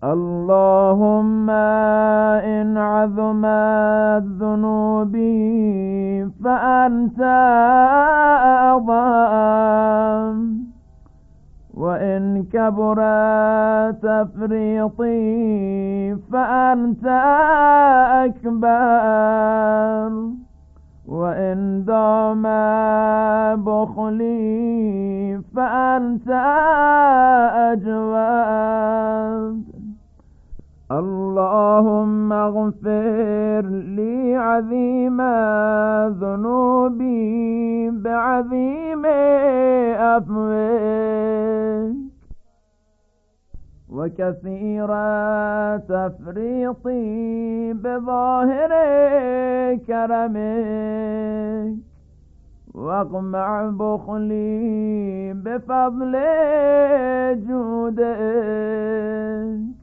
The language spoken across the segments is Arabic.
اللهم إن عظمت ذنوبي فأنت أعظم، وإن كبرت تفريطي فأنت أكبر، وإن دام بخلي فأنت أجود. اللهم اغفر لي عظيم ذنوبي بعظيم عفوك، وكثير تفريطي بظاهر كرمك، واقمع بخلي بفضل جودك.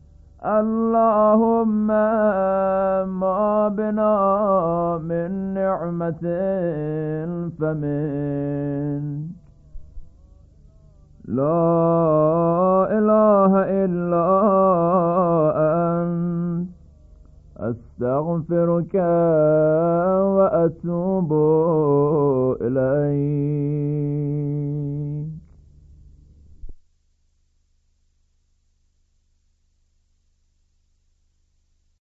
اللهم ما بنا من نعمة فمنك، لا إله إلا أنت، أستغفرك وأتوب إليك.